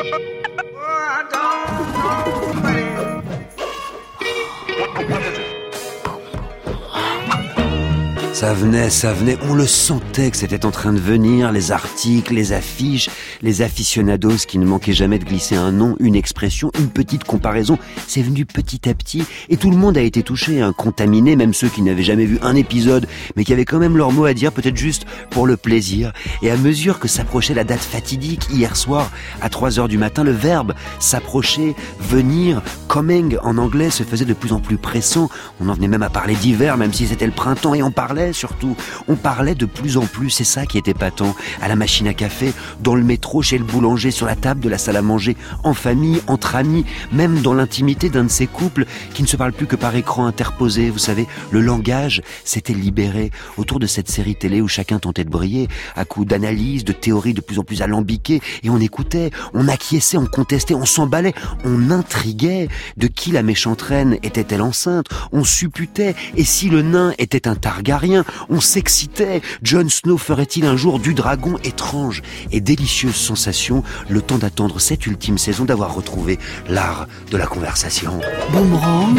Ça venait, on le sentait que c'était en train de venir, les articles, les affiches, les aficionados qui ne manquaient jamais de glisser un nom, une expression, une petite comparaison. C'est venu petit à petit et tout le monde a été touché, contaminé, même ceux qui n'avaient jamais vu un épisode, mais qui avaient quand même leur mot à dire, peut-être juste pour le plaisir. Et à mesure que s'approchait la date fatidique, hier soir, à 3h du matin, le verbe s'approcher, venir, coming en anglais se faisait de plus en plus pressant. On en venait même à parler d'hiver, même si c'était le printemps, et on parlait surtout. On parlait de plus en plus, c'est ça qui était patent. À la machine à café, dans le métro, chez le boulanger, sur la table de la salle à manger, en famille, entre amis, même dans l'intimité d'un de ces couples qui ne se parlent plus que par écran interposé. Vous savez, le langage s'était libéré autour de cette série télé où chacun tentait de briller, à coups d'analyses, de théories de plus en plus alambiquées, et on écoutait, on acquiesçait, on contestait, on s'emballait, on intriguait. De qui la méchante reine était-elle enceinte? On supputait, et si le nain était un Targaryen? On s'excitait. Jon Snow ferait-il un jour du dragon? Étrange et délicieuse sensation, le temps d'attendre cette ultime saison, d'avoir retrouvé l'art de la conversation. Boomerang,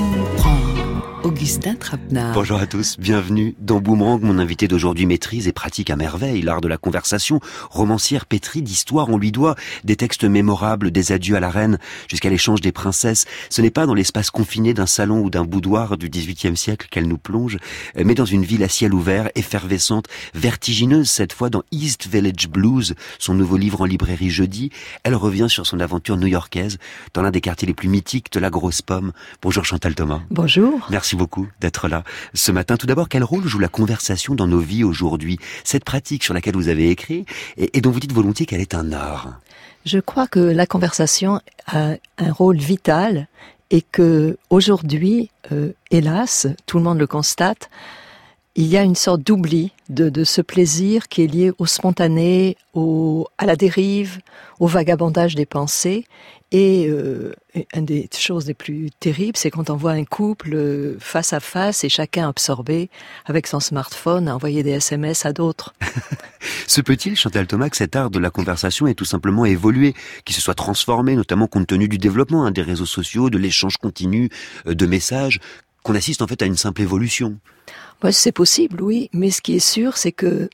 Augustin Trapenard. Bonjour à tous, bienvenue dans Boomerang. Mon invité d'aujourd'hui maîtrise et pratique à merveille l'art de la conversation. Romancière pétrie d'histoire, on lui doit des textes mémorables, des adieux à la reine, jusqu'à l'échange des princesses. Ce n'est pas dans l'espace confiné d'un salon ou d'un boudoir du XVIIIe siècle qu'elle nous plonge, mais dans une ville à ciel ouvert, effervescente, vertigineuse cette fois, dans East Village Blues, son nouveau livre en librairie jeudi. Elle revient sur son aventure new-yorkaise, dans l'un des quartiers les plus mythiques de la Grosse Pomme. Bonjour Chantal Thomas. Bonjour. Merci beaucoup d'être là ce matin. Tout d'abord, quel rôle joue la conversation dans nos vies aujourd'hui? Cette pratique sur laquelle vous avez écrit et dont vous dites volontiers qu'elle est un art. Je crois que la conversation a un rôle vital et que aujourd'hui, hélas, tout le monde le constate, il y a une sorte d'oubli de ce plaisir qui est lié au spontané, à la dérive, au vagabondage des pensées. Et une des choses les plus terribles, c'est quand on voit un couple face à face et chacun absorbé avec son smartphone à envoyer des SMS à d'autres. Se peut-il, Chantal Thomas, que cet art de la conversation ait tout simplement évolué, qu'il se soit transformé, notamment compte tenu du développement des réseaux sociaux, de l'échange continu de messages, qu'on assiste en fait à une simple évolution? C'est possible, oui, mais ce qui est sûr, c'est que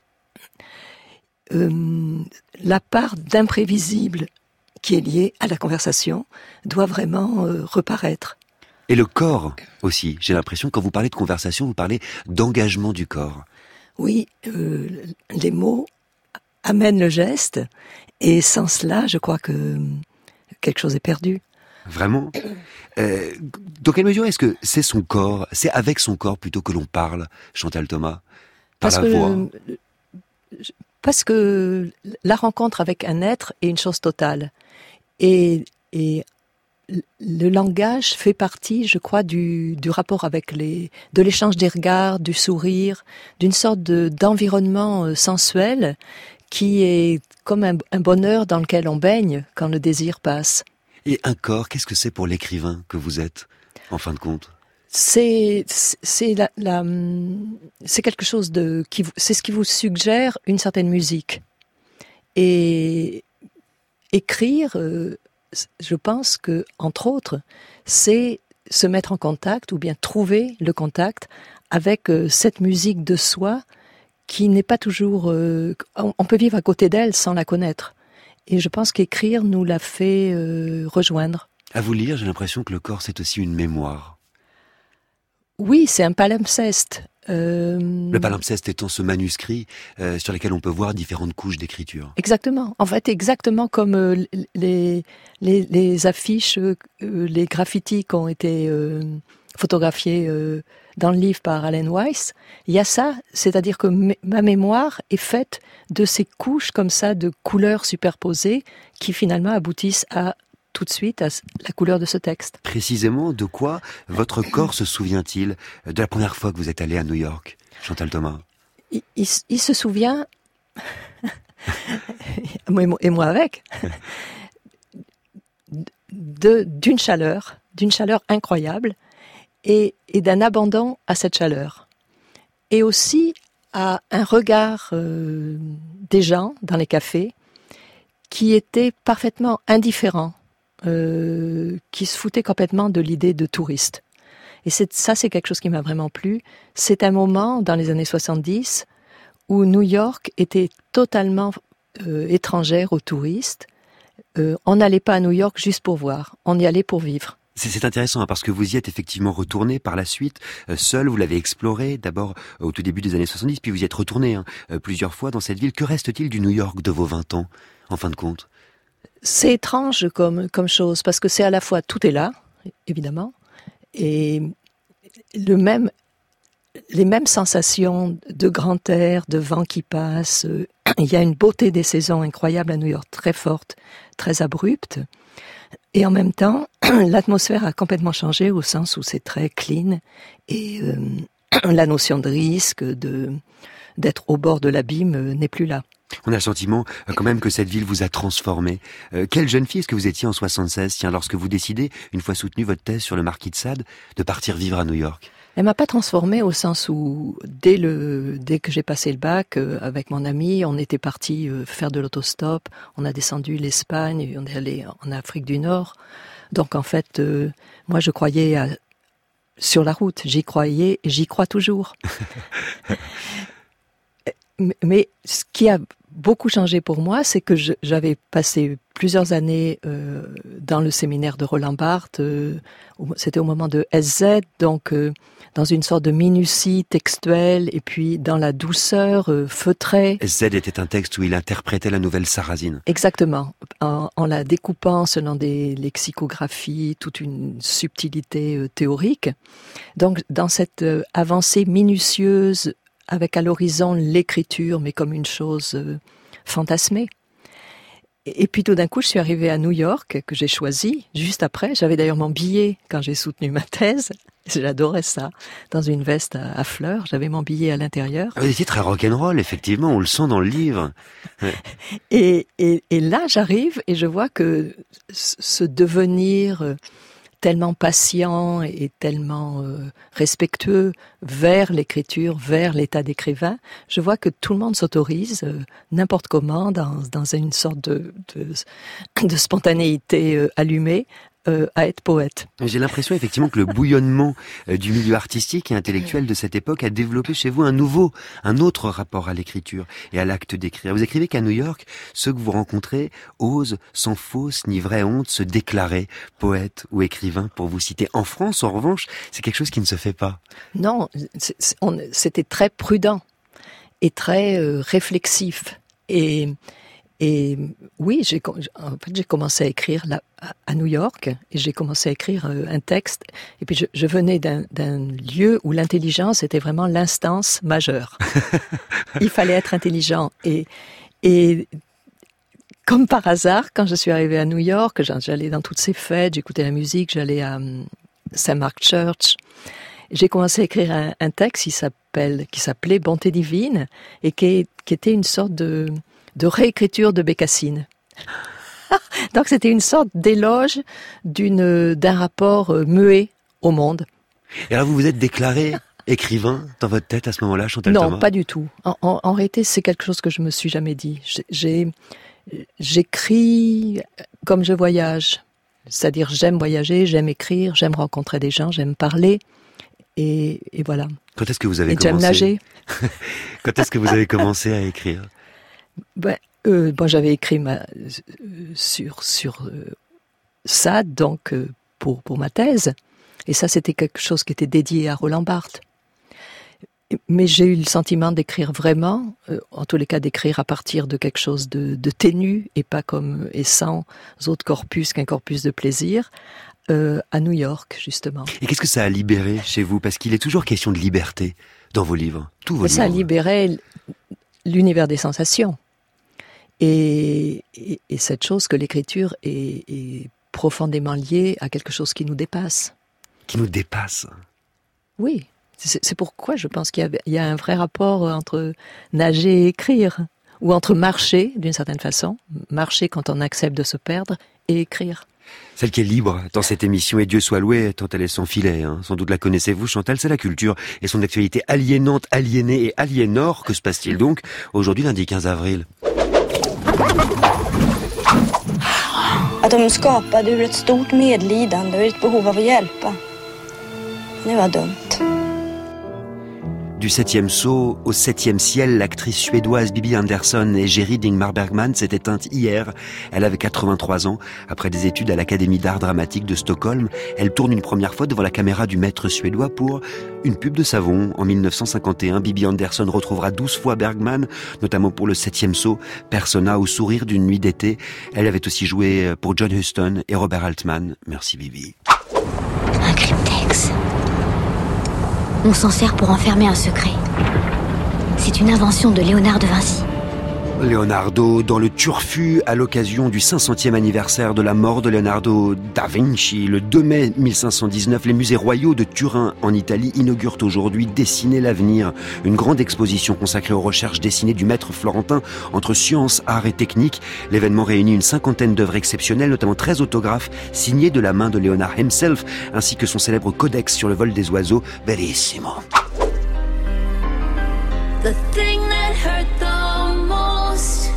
la part d'imprévisible qui est liée à la conversation doit vraiment reparaître. Et le corps aussi, j'ai l'impression, quand vous parlez de conversation, vous parlez d'engagement du corps. Oui, les mots amènent le geste, et sans cela, je crois que quelque chose est perdu. Vraiment? Dans quelle mesure est-ce que c'est son corps, c'est avec son corps plutôt que l'on parle, Chantal Thomas, par la voix? Parce que la rencontre avec un être est une chose totale. Et le langage fait partie, je crois, du rapport avec de l'échange des regards, du sourire, d'une sorte d'environnement sensuel qui est comme un bonheur dans lequel on baigne quand le désir passe. Et un corps, qu'est-ce que c'est pour l'écrivain que vous êtes, en fin de compte? C'est quelque chose c'est ce qui vous suggère une certaine musique. Et écrire, je pense que, entre autres, c'est se mettre en contact ou bien trouver le contact avec cette musique de soi qui n'est pas toujours... on peut vivre à côté d'elle sans la connaître. Et je pense qu'écrire nous l'a fait rejoindre. À vous lire, j'ai l'impression que le corps, c'est aussi une mémoire. Oui, c'est un palimpseste. Le palimpseste étant ce manuscrit sur lequel on peut voir différentes couches d'écriture. Exactement. En fait, exactement comme les affiches, les graffitis qui ont été photographiés dans le livre par Allen Weiss. Il y a ça, c'est-à-dire que ma mémoire est faite de ces couches comme ça de couleurs superposées qui finalement aboutissent à tout de suite à la couleur de ce texte. Précisément, de quoi votre corps se souvient-il de la première fois que vous êtes allé à New York, Chantal Thomas? Il se souvient, et moi avec, d'une chaleur incroyable et d'un abandon à cette chaleur. Et aussi à un regard des gens dans les cafés qui était parfaitement indifférent, qui se foutait complètement de l'idée de touriste. Et c'est quelque chose qui m'a vraiment plu. C'est un moment, dans les années 70, où New York était totalement étrangère aux touristes. On n'allait pas à New York juste pour voir, on y allait pour vivre. C'est intéressant parce que vous y êtes effectivement retourné par la suite, seul, vous l'avez exploré, d'abord au tout début des années 70, puis vous y êtes retourné plusieurs fois dans cette ville. Que reste-t-il du New York de vos 20 ans, en fin de compte? C'est étrange comme chose, parce que c'est à la fois, tout est là, évidemment, et les mêmes sensations de grand air, de vent qui passe. Il y a une beauté des saisons incroyable à New York, très forte, très abrupte. Et en même temps, l'atmosphère a complètement changé au sens où c'est très clean et la notion de risque, d'être au bord de l'abîme n'est plus là. On a le sentiment quand même que cette ville vous a transformé. Quelle jeune fille est-ce que vous étiez en 76, lorsque vous décidez, une fois soutenu votre thèse sur le Marquis de Sade, de partir vivre à New York? Elle m'a pas transformée au sens où dès que j'ai passé le bac avec mon ami, on était parti faire de l'autostop, on a descendu l'Espagne, et on est allé en Afrique du Nord. Donc en fait, moi je croyais sur la route, j'y croyais et j'y crois toujours. Mais ce qui a beaucoup changé pour moi, c'est que j'avais passé plusieurs années dans le séminaire de Roland Barthes. C'était au moment de SZ, donc dans une sorte de minutie textuelle et puis dans la douceur feutrée. SZ était un texte où il interprétait la nouvelle Sarrasine. Exactement, en la découpant selon des lexicographies, toute une subtilité théorique. Donc dans cette avancée minutieuse, avec à l'horizon l'écriture, mais comme une chose fantasmée. Et puis tout d'un coup, je suis arrivée à New York, que j'ai choisi, juste après. J'avais d'ailleurs mon billet quand j'ai soutenu ma thèse. J'adorais ça. Dans une veste à fleurs, j'avais mon billet à l'intérieur. Vous étiez très rock'n'roll, effectivement, on le sent dans le livre. Ouais. Et là, j'arrive et je vois que ce devenir tellement patient et tellement respectueux vers l'écriture, vers l'état d'écrivain, je vois que tout le monde s'autorise n'importe comment dans une sorte de spontanéité allumée à être poète. J'ai l'impression effectivement que le bouillonnement du milieu artistique et intellectuel de cette époque a développé chez vous un autre rapport à l'écriture et à l'acte d'écrire. Vous écrivez qu'à New York, ceux que vous rencontrez osent, sans fausse ni vraie honte, se déclarer poète ou écrivain, pour vous citer. En France, en revanche, c'est quelque chose qui ne se fait pas. Non, c'était très prudent et très réflexif. Et oui, j'ai commencé à écrire là, à New York, et j'ai commencé à écrire un texte. Et puis je venais d'un lieu où l'intelligence était vraiment l'instance majeure. Il fallait être intelligent. Et comme par hasard, quand je suis arrivée à New York, j'allais dans toutes ces fêtes, j'écoutais la musique, j'allais à St. Mark Church. J'ai commencé à écrire un texte qui s'appelait Bonté divine, et qui était une sorte de réécriture de Bécassine. Donc c'était une sorte d'éloge d'un rapport muet au monde. Et alors vous vous êtes déclaré écrivain dans votre tête à ce moment-là, Chantal Thomas? Non, pas du tout. En réalité, c'est quelque chose que je me suis jamais dit. J'écris comme je voyage. C'est-à-dire j'aime voyager, j'aime écrire, j'aime rencontrer des gens, j'aime parler. Et voilà. Quand est-ce que vous avez commencé? J'aime nager. Quand est-ce que vous avez commencé à écrire? J'avais écrit sur Sade, donc pour ma thèse, et ça c'était quelque chose qui était dédié à Roland Barthes. Mais j'ai eu le sentiment d'écrire vraiment, en tous les cas d'écrire à partir de quelque chose de ténu et pas et sans autre corpus qu'un corpus de plaisir, à New York justement. Et qu'est-ce que ça a libéré chez vous? Parce qu'il est toujours question de liberté dans vos livres, tous vos livres. Ça a libéré l'univers des sensations. Et cette chose que l'écriture est profondément liée à quelque chose qui nous dépasse. Qui nous dépasse. Oui, c'est pourquoi je pense qu'il y a un vrai rapport entre nager et écrire, ou entre marcher, d'une certaine façon, marcher quand on accepte de se perdre, et écrire. Celle qui est libre dans cette émission, et Dieu soit loué, tant elle est sans filet. Sans doute la connaissez-vous, Chantal, c'est la culture et son actualité aliénante, aliénée et aliénore. Que se passe-t-il donc aujourd'hui, lundi 15 avril ? Att de skapade ur ett stort medlidande och ett behov av att hjälpa. Det var dumt. Du 7e saut au 7e ciel, l'actrice suédoise Bibi Andersson et Jerry Ingmar Bergman s'est éteinte hier. Elle avait 83 ans. Après des études à l'Académie d'art dramatique de Stockholm, elle tourne une première fois devant la caméra du maître suédois pour une pub de savon. En 1951, Bibi Andersson retrouvera 12 fois Bergman, notamment pour le 7e saut, Persona ou Sourire d'une nuit d'été. Elle avait aussi joué pour John Huston et Robert Altman. Merci Bibi. Un cryptex. On s'en sert pour enfermer un secret. C'est une invention de Léonard de Vinci. Leonardo dans le Turfu à l'occasion du 500e anniversaire de la mort de Leonardo da Vinci. Le 2 mai 1519, les musées royaux de Turin en Italie inaugurent aujourd'hui Dessiner l'avenir, une grande exposition consacrée aux recherches dessinées du maître florentin entre science, art et technique. L'événement réunit une 50aine d'œuvres exceptionnelles, notamment 13 autographes signés de la main de Léonard himself, ainsi que son célèbre codex sur le vol des oiseaux, Bellissimo. The thing that hurt the most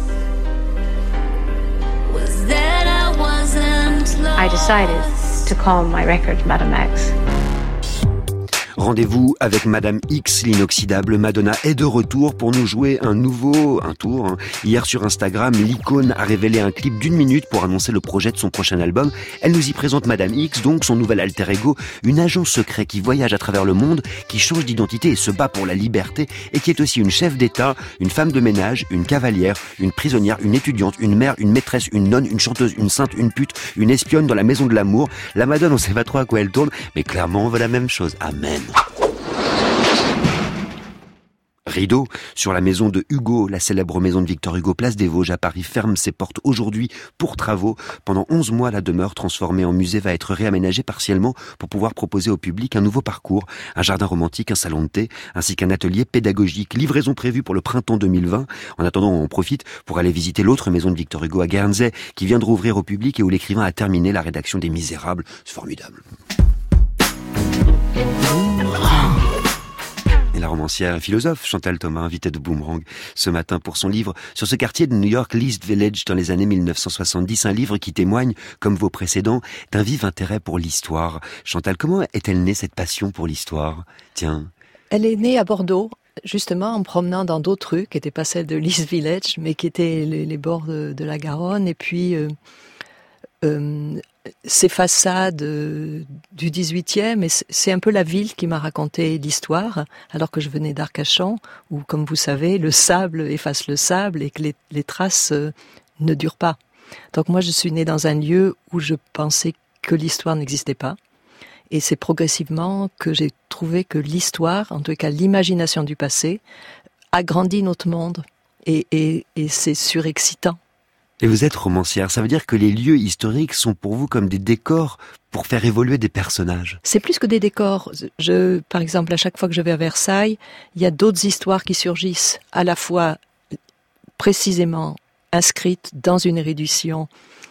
was that I wasn't lost. I decided to call my record Madame X. Rendez-vous avec Madame X, l'inoxydable Madonna est de retour pour nous jouer un tour. Hier sur Instagram, l'icône a révélé un clip d'1 minute pour annoncer le projet de son prochain album. Elle nous y présente Madame X, donc son nouvel alter ego, une agent secret qui voyage à travers le monde, qui change d'identité et se bat pour la liberté, et qui est aussi une chef d'État, une femme de ménage, une cavalière, une prisonnière, une étudiante, une mère, une maîtresse, une nonne, une chanteuse, une sainte, une pute, une espionne dans la maison de l'amour. La Madone, on sait pas trop à quoi elle tourne, mais clairement on veut la même chose. Amen. Rideau sur la maison de Hugo, la célèbre maison de Victor Hugo, place des Vosges à Paris, ferme ses portes aujourd'hui pour travaux. Pendant 11 mois, la demeure transformée en musée va être réaménagée partiellement pour pouvoir proposer au public un nouveau parcours, un jardin romantique, un salon de thé, ainsi qu'un atelier pédagogique. Livraison prévue pour le printemps 2020. En attendant, on en profite pour aller visiter l'autre maison de Victor Hugo à Guernsey, qui vient de rouvrir au public et où l'écrivain a terminé la rédaction des Misérables. C'est formidable. Et la romancière et philosophe Chantal Thomas, invitée de Boomerang ce matin pour son livre sur ce quartier de New York, l'East Village, dans les années 1970, un livre qui témoigne, comme vos précédents, d'un vif intérêt pour l'histoire. Chantal, comment est-elle née cette passion pour l'histoire ? Tiens. Elle est née à Bordeaux, justement en promenant dans d'autres rues qui n'étaient pas celles de l'East Village, mais qui étaient les bords de la Garonne, et puis ces façades du 18e, et c'est un peu la ville qui m'a raconté l'histoire, alors que je venais d'Arcachon, où, comme vous savez, le sable efface le sable et que les traces ne durent pas. Donc moi, je suis née dans un lieu où je pensais que l'histoire n'existait pas, et c'est progressivement que j'ai trouvé que l'histoire, en tout cas l'imagination du passé, agrandit notre monde, et c'est surexcitant. Et vous êtes romancière, ça veut dire que les lieux historiques sont pour vous comme des décors pour faire évoluer des personnages. C'est plus que des décors. Par exemple, à chaque fois que je vais à Versailles, il y a d'autres histoires qui surgissent, à la fois précisément inscrites dans une érudition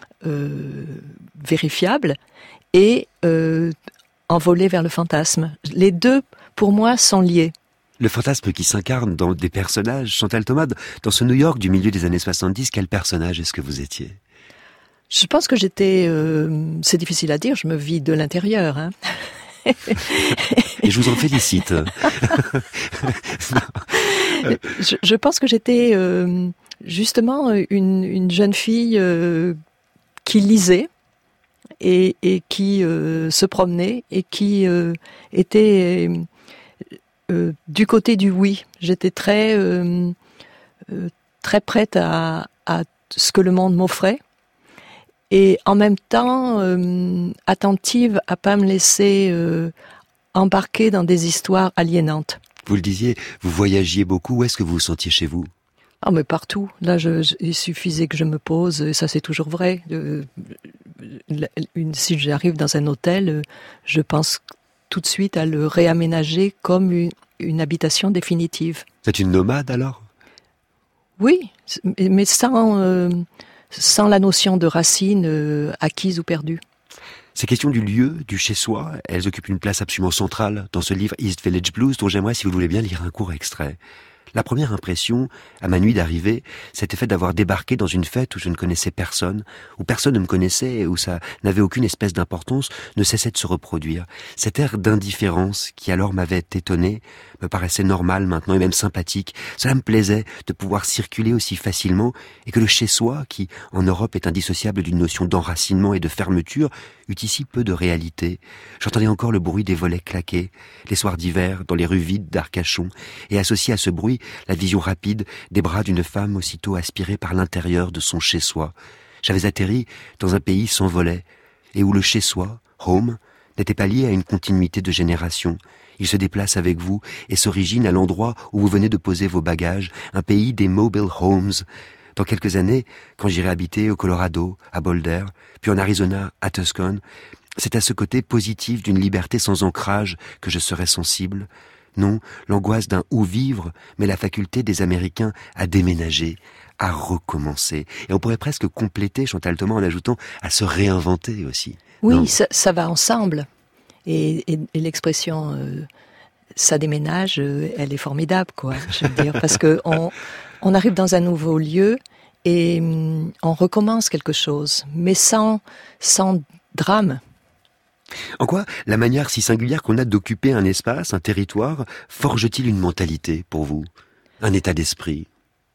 vérifiable et envolées vers le fantasme. Les deux, pour moi, sont liés. Le fantasme qui s'incarne dans des personnages. Chantal Thomas, dans ce New York du milieu des années 70, quel personnage est-ce que vous étiez ? Je pense que j'étais... c'est difficile à dire, je me vis de l'intérieur. Hein. Et je vous en félicite. Je pense que j'étais justement une jeune fille qui lisait et qui se promenait et qui était... du côté du oui, j'étais très prête à ce que le monde m'offrait, et en même temps attentive à pas me laisser embarquer dans des histoires aliénantes. Vous le disiez, vous voyagiez beaucoup. Où est-ce que vous vous sentiez chez vous ? Ah, mais partout. Là, il suffisait que je me pose, et ça c'est toujours vrai. Si j'arrive dans un hôtel, je pense tout de suite à le réaménager comme une habitation définitive. Vous êtes une nomade alors ? Oui, mais sans la notion de racine acquise ou perdue. Ces questions du lieu, du chez-soi, elles occupent une place absolument centrale dans ce livre East Village Blues, dont j'aimerais, si vous voulez bien, lire un court extrait. La première impression, à ma nuit d'arrivée, c'était fait d'avoir débarqué dans une fête où je ne connaissais personne, où personne ne me connaissait et où ça n'avait aucune espèce d'importance, ne cessait de se reproduire. Cet air d'indifférence qui alors m'avait étonné, me paraissait normal maintenant et même sympathique. Cela me plaisait de pouvoir circuler aussi facilement et que le chez-soi, qui en Europe est indissociable d'une notion d'enracinement et de fermeture, eut ici peu de réalité. J'entendais encore le bruit des volets claqués, les soirs d'hiver dans les rues vides d'Arcachon, et associé à ce bruit, la vision rapide des bras d'une femme aussitôt aspirée par l'intérieur de son chez-soi. J'avais atterri dans un pays sans volets, et où le chez-soi, home, n'était pas lié à une continuité de génération. Il se déplace avec vous et s'origine à l'endroit où vous venez de poser vos bagages, un pays des mobile homes. Dans quelques années, quand j'irai habiter au Colorado, à Boulder, puis en Arizona, à Tucson, c'est à ce côté positif d'une liberté sans ancrage que je serai sensible. Non, l'angoisse d'un où vivre, mais la faculté des Américains à déménager, à recommencer. Et on pourrait presque compléter Chantal Thomas en ajoutant à se réinventer aussi. Oui, ça va ensemble. Et l'expression ça déménage, elle est formidable, quoi. Je veux dire, parce que on arrive dans un nouveau lieu et on recommence quelque chose, mais sans drame. En quoi la manière si singulière qu'on a d'occuper un espace, un territoire, forge-t-il une mentalité pour vous, un état d'esprit?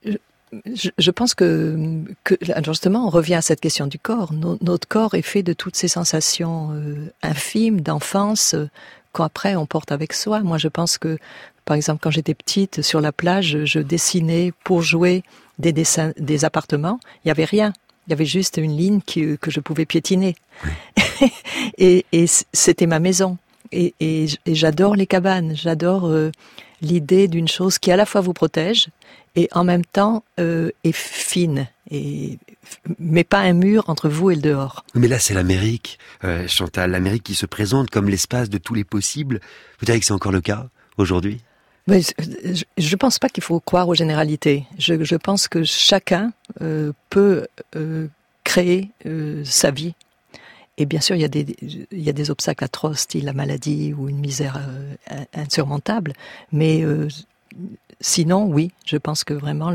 Je pense que justement, on revient à cette question du corps. Notre corps est fait de toutes ces sensations infimes d'enfance qu'après on porte avec soi. Moi, je pense que, par exemple, quand j'étais petite, sur la plage, je dessinais pour jouer des dessins, des appartements. Il y avait rien. Il y avait juste une ligne que je pouvais piétiner. Oui. et c'était ma maison. Et j'adore les cabanes. J'adore l'idée d'une chose qui à la fois vous protège et en même temps est fine, mais pas un mur entre vous et le dehors. Mais là, c'est l'Amérique, Chantal, l'Amérique qui se présente comme l'espace de tous les possibles. Vous diriez que c'est encore le cas aujourd'hui? Mais je pense pas qu'il faut croire aux généralités. Je pense que chacun peut créer sa vie. Et bien sûr, il y a des obstacles atroces, style la maladie ou une misère insurmontable. Mais sinon, oui, je pense que vraiment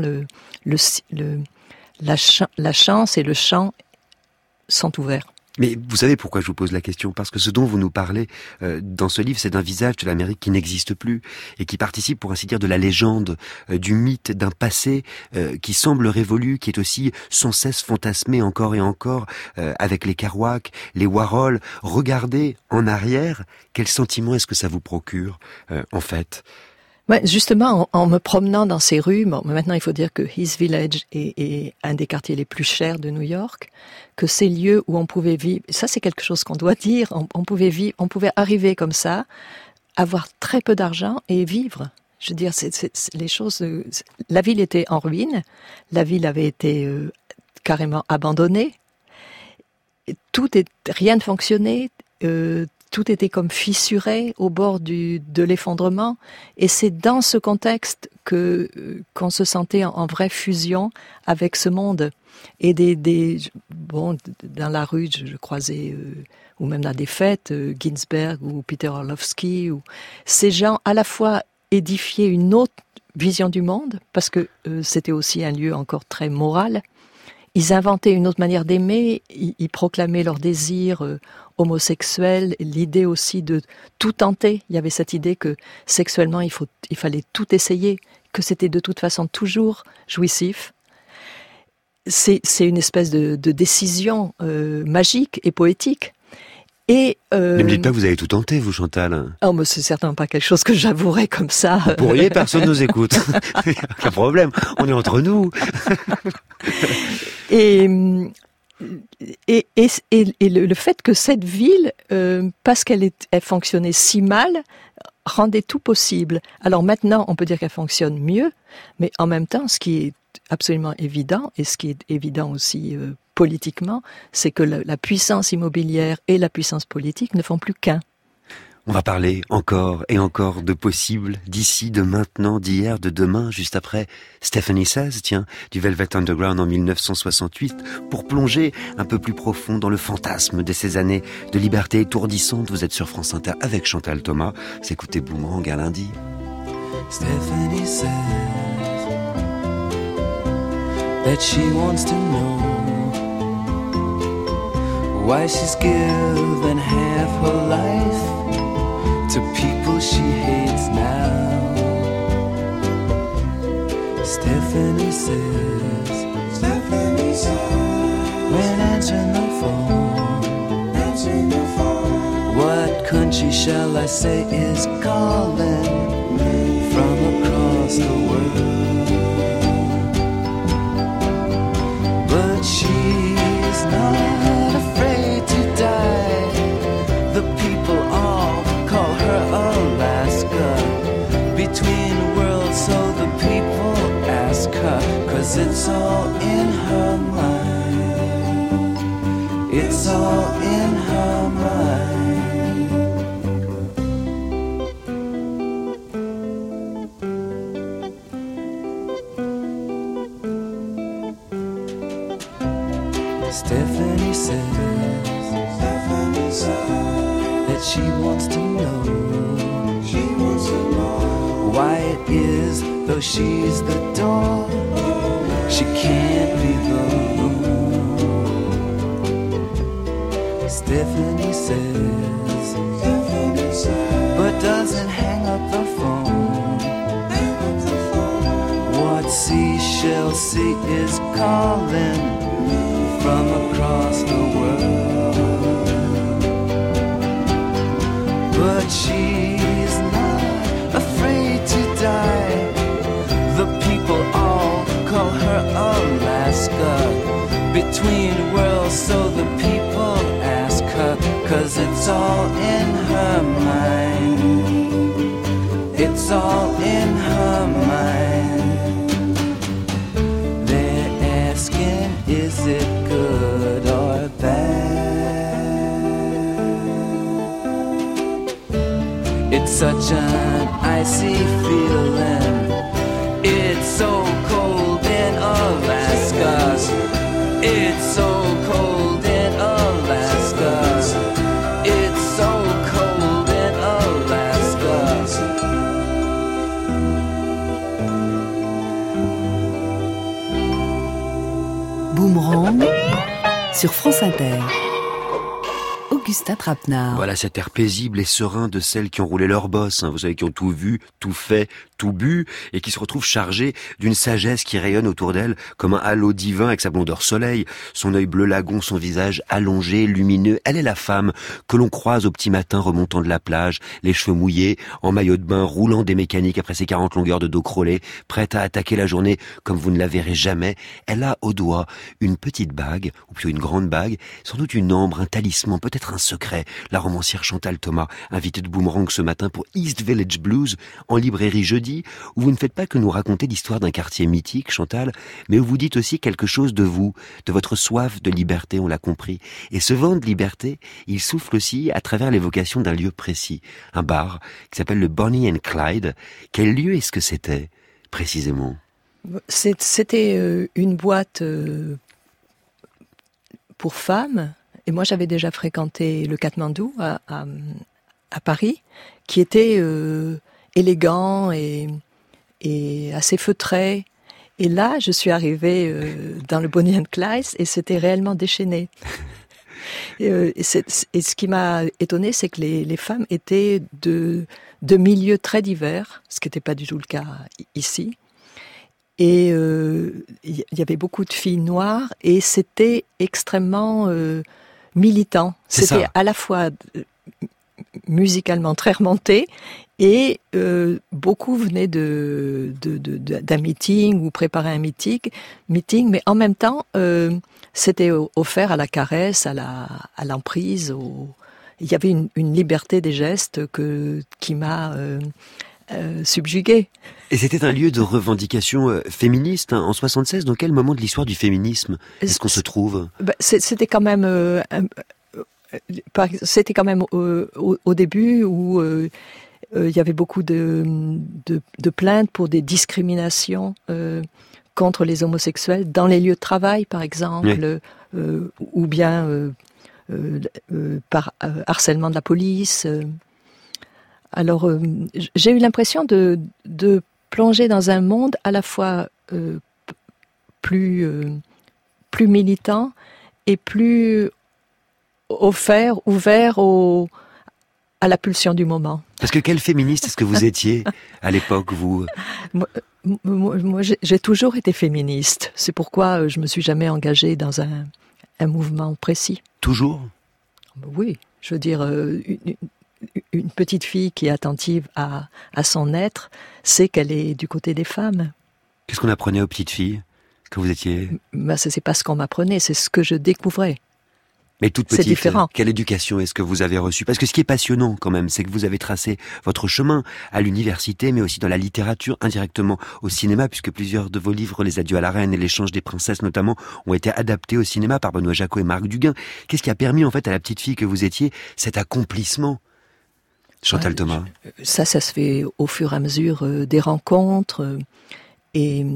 la chance et le champ sont ouverts. Mais vous savez pourquoi je vous pose la question? Parce que ce dont vous nous parlez dans ce livre, c'est d'un visage de l'Amérique qui n'existe plus et qui participe, pour ainsi dire, de la légende, du mythe, d'un passé qui semble révolu, qui est aussi sans cesse fantasmé encore et encore avec les Kerouac, les Warhol. Regardez en arrière, quel sentiment est-ce que ça vous procure en fait? Ouais, justement, en me promenant dans ces rues, bon, maintenant il faut dire que East Village est un des quartiers les plus chers de New York, que ces lieux où on pouvait vivre, ça c'est quelque chose qu'on doit dire, on pouvait arriver comme ça, avoir très peu d'argent et vivre. Je veux dire, les choses, la ville était en ruine, la ville avait été carrément abandonnée, rien ne fonctionnait, tout était comme fissuré au bord de l'effondrement, et c'est dans ce contexte qu'on se sentait en vraie fusion avec ce monde. Et dans la rue, je croisais ou même dans des fêtes, Ginsberg ou Peter Orlovsky, ou ces gens à la fois édifiaient une autre vision du monde, parce que c'était aussi un lieu encore très moral. Ils inventaient une autre manière d'aimer, ils proclamaient leur désir homosexuel, l'idée aussi de tout tenter. Il y avait cette idée que sexuellement il fallait tout essayer, que c'était de toute façon toujours jouissif. C'est une espèce de décision magique et poétique. Et ne me dites pas que vous avez tout tenté, vous, Chantal. Oh, mais c'est certainement pas quelque chose que j'avouerais comme ça. Vous pourriez, personne nous écoute. Aucun problème, on est entre nous. Et le fait que cette ville, parce qu'elle fonctionnait si mal, rendait tout possible. Alors maintenant, on peut dire qu'elle fonctionne mieux, mais en même temps, ce qui est absolument évident, et ce qui est évident aussi politiquement, c'est que la puissance immobilière et la puissance politique ne font plus qu'un. On va parler encore et encore de possible, d'ici, de maintenant, d'hier, de demain, juste après Stephanie Says, du Velvet Underground en 1968, pour plonger un peu plus profond dans le fantasme de ces années de liberté étourdissante. Vous êtes sur France Inter avec Chantal Thomas, vous écoutez Boomerang à lundi. Stephanie says that she wants to know why she's given half her life to people she hates now. Stephanie says when answering the phone, what country shall I say is calling from across the world? But she's not afraid to die. The people all call her Alaska, between worlds, so the people ask her, 'cause it's all in her mind. It's all in her mind. Stephanie says that she wants to know why it is, though she's the door, she can't be the room. Stephanie says, but doesn't hang up the phone. What seashell sea is calling from across the world? But she's not afraid to die. The people all call her Alaska, between worlds, so the people ask her, 'cause it's all in her mind. It's all in her mind. They're asking, is it good or bad? It's such an icy feeling. It's so cold in Alaska. It's so cold in Alaska. It's so cold in Alaska. Boomerang sur France Inter. Augustin Trapenard. Voilà cet air paisible et serein de celles qui ont roulé leur bosse, vous savez, qui ont tout vu, tout fait, tout bu, et qui se retrouvent chargées d'une sagesse qui rayonne autour d'elles comme un halo divin avec sa blondeur soleil, son œil bleu lagon, son visage allongé, lumineux. Elle est la femme que l'on croise au petit matin remontant de la plage, les cheveux mouillés, en maillot de bain, roulant des mécaniques après ses 40 longueurs de dos crôlé, prête à attaquer la journée comme vous ne la verrez jamais. Elle a au doigt une petite bague, ou plutôt une grande bague, sans doute une ambre, un talisman, peut-être un secret. La romancière Chantal Thomas, invitée de Boomerang ce matin pour East Village Blues, en librairie jeudi, où vous ne faites pas que nous raconter l'histoire d'un quartier mythique, Chantal, mais où vous dites aussi quelque chose de vous, de votre soif de liberté, on l'a compris. Et ce vent de liberté, il souffle aussi à travers l'évocation d'un lieu précis, un bar qui s'appelle le Bonnie and Clyde. Quel lieu est-ce que c'était, précisément? C'était une boîte pour femmes. Et moi, j'avais déjà fréquenté le Katmandou à Paris, qui était élégant et assez feutré. Et là, je suis arrivée dans le Bonnie and Clyde et c'était réellement déchaîné. Et ce qui m'a étonnée, c'est que les femmes étaient de milieux très divers, ce qui n'était pas du tout le cas ici. Et il y avait beaucoup de filles noires et c'était extrêmement militant. C'était à la fois musicalement très remonté et beaucoup venaient d'un meeting ou préparaient un meeting, mais en même temps c'était offert à la caresse, à l'emprise. Il y avait une liberté des gestes qui m'a subjuguée. Et c'était un lieu de revendication féministe, hein, en 76. Dans quel moment de l'histoire du féminisme est-ce qu'on se trouve? C'était quand même au début où il y avait beaucoup de plaintes pour des discriminations contre les homosexuels dans les lieux de travail, par exemple, ou bien par harcèlement de la police. Alors, j'ai eu l'impression de plonger dans un monde à la fois plus militant et plus ouvert à la pulsion du moment. Parce que quelle féministe est-ce que vous étiez à l'époque, vous? Moi, j'ai toujours été féministe. C'est pourquoi je me suis jamais engagée dans un mouvement précis. Toujours? Oui, je veux dire, une petite fille qui est attentive à son être, sait qu'elle est du côté des femmes. Qu'est-ce qu'on apprenait aux petites filles quand vous étiez... C'est pas ce qu'on m'apprenait, c'est ce que je découvrais. Mais toute petite, c'est différent. Quelle éducation est-ce que vous avez reçue? Parce que ce qui est passionnant quand même, c'est que vous avez tracé votre chemin à l'université, mais aussi dans la littérature, indirectement au cinéma, puisque plusieurs de vos livres, Les Adieux à la Reine et L'échange des princesses notamment, ont été adaptés au cinéma par Benoît Jacot et Marc Duguin. Qu'est-ce qui a permis en fait à la petite fille que vous étiez cet accomplissement, Chantal Thomas? Ça se fait au fur et à mesure des rencontres et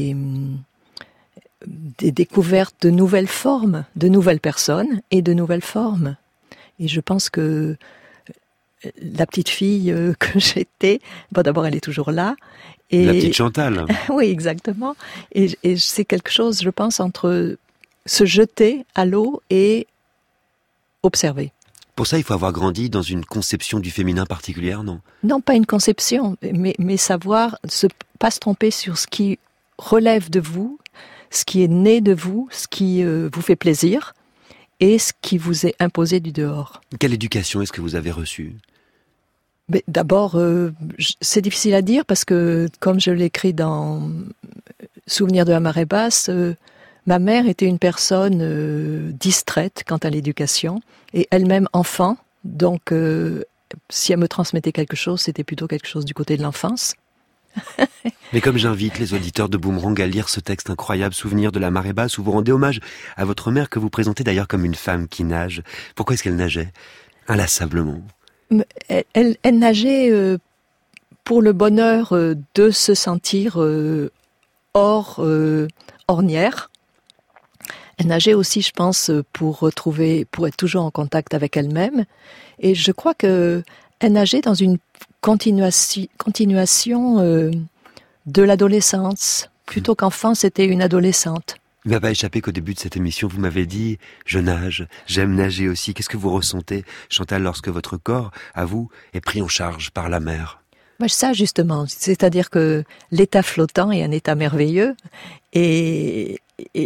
des découvertes de nouvelles formes, de nouvelles personnes et de nouvelles formes. Et je pense que la petite fille que j'étais, d'abord elle est toujours là. Et, la petite Chantal. Oui, exactement. Et c'est quelque chose, je pense, entre se jeter à l'eau et observer. Pour ça, il faut avoir grandi dans une conception du féminin particulière, non? Non, pas une conception, mais savoir pas se tromper sur ce qui relève de vous, ce qui est né de vous, ce qui vous fait plaisir et ce qui vous est imposé du dehors. Quelle éducation est-ce que vous avez reçue? Mais d'abord, c'est difficile à dire parce que, comme je l'écris dans Souvenir de la marée basse, ma mère était une personne distraite quant à l'éducation et elle-même enfant. Donc, si elle me transmettait quelque chose, c'était plutôt quelque chose du côté de l'enfance. Mais comme j'invite les auditeurs de Boomerang à lire ce texte incroyable, Souvenir de la marée basse, où vous rendez hommage à votre mère que vous présentez d'ailleurs comme une femme qui nage. Pourquoi est-ce qu'elle nageait inlassablement? Elle nageait pour le bonheur de se sentir ornière. Elle nageait aussi, je pense, pour être toujours en contact avec elle-même. Et je crois que elle nageait dans une continuation de l'adolescence. Plutôt qu'enfant, c'était une adolescente. Il m'a pas échappé qu'au début de cette émission, vous m'avez dit « Je nage, j'aime nager aussi ». Qu'est-ce que vous ressentez, Chantal, lorsque votre corps, à vous, est pris en charge par la mer? Ça, justement. C'est-à-dire que l'état flottant est un état merveilleux. Et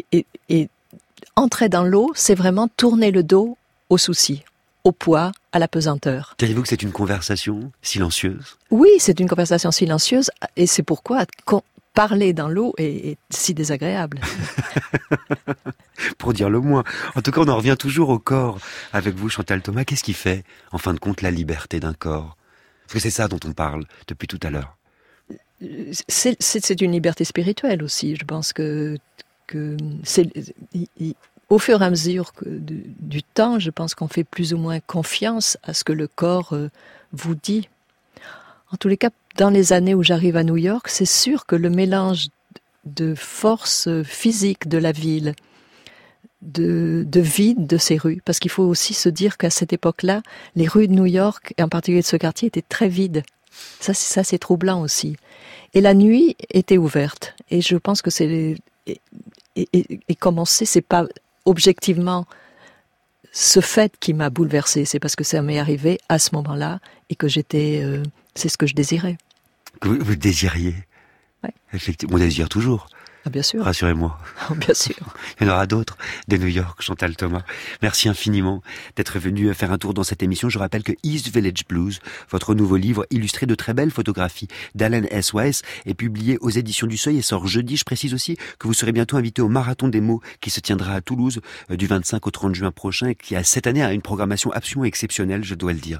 entrer dans l'eau, c'est vraiment tourner le dos aux soucis, au poids, à la pesanteur. Diriez-vous que c'est une conversation silencieuse? Oui, c'est une conversation silencieuse et c'est pourquoi parler dans l'eau est si désagréable. Pour dire le moins. En tout cas, on en revient toujours au corps avec vous, Chantal Thomas. Qu'est-ce qui fait, en fin de compte, la liberté d'un corps? Parce que c'est ça dont on parle depuis tout à l'heure. C'est une liberté spirituelle aussi. Je pense que c'est... Au fur et à mesure du temps, je pense qu'on fait plus ou moins confiance à ce que le corps vous dit. En tous les cas, dans les années où j'arrive à New York, c'est sûr que le mélange de force physique de la ville, de vide de ces rues, parce qu'il faut aussi se dire qu'à cette époque-là, les rues de New York, et en particulier de ce quartier, étaient très vides. Ça c'est troublant aussi. Et la nuit était ouverte. Et je pense que c'est commencer, c'est pas objectivement ce fait qui m'a bouleversée, c'est parce que ça m'est arrivé à ce moment-là et que c'est ce que je désirais. Vous désiriez? Ouais. Effectivement, on désire toujours. Ah, bien sûr. Rassurez-moi. Oh, bien sûr. Il y en aura d'autres de New York, Chantal Thomas. Merci infiniment d'être venu faire un tour dans cette émission. Je rappelle que East Village Blues, votre nouveau livre illustré de très belles photographies d'Alan S. Weiss, est publié aux éditions du Seuil et sort jeudi. Je précise aussi que vous serez bientôt invité au Marathon des mots qui se tiendra à Toulouse du 25 au 30 juin prochain et qui, cette année, a une programmation absolument exceptionnelle, je dois le dire.